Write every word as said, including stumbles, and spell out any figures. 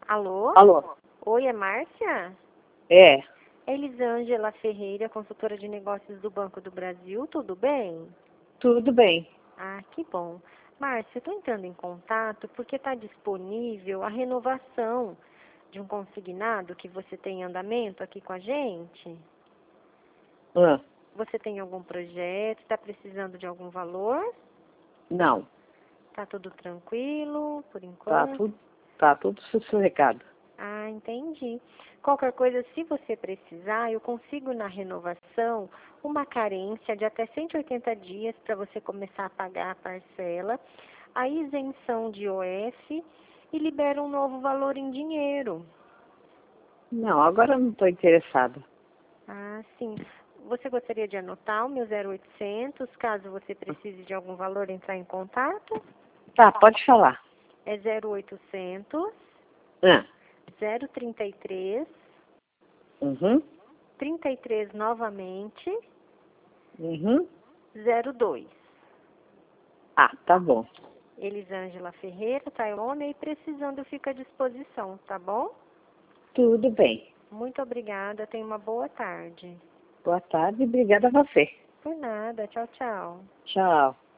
Alô? Alô? Oi, é Márcia? É, É Elisângela Ferreira, consultora de negócios do Banco do Brasil, tudo bem? tudo bem. Ah, que bom. Márcia, eu estou entrando em contato porque está disponível a renovação de um consignado que você tem em andamento aqui com a gente. Ah, Você tem algum projeto? Está precisando de algum valor? não, Tá tudo tranquilo, por tá enquanto? tudo, tá tudo sossegado. Ah, entendi. Qualquer coisa, se você precisar, eu consigo na renovação uma carência de até cento e oitenta dias para você começar a pagar a parcela, a isenção de O F e libera um novo valor em dinheiro. Não, agora eu não estou interessada. Ah, sim. Você gostaria de anotar o meu zero oitocentos, caso você precise de algum valor entrar em contato? Tá, pode falar. É zero oitocentos, Ah, zero trinta e três, uhum, trinta e três novamente, uhum. zero dois. Ah, tá bom. Elisângela Ferreira, Taiwana, e precisando fica à disposição, tá bom? Tudo bem. Muito obrigada, tenha uma boa tarde. Boa tarde e obrigada a você. Por nada, tchau, tchau. Tchau.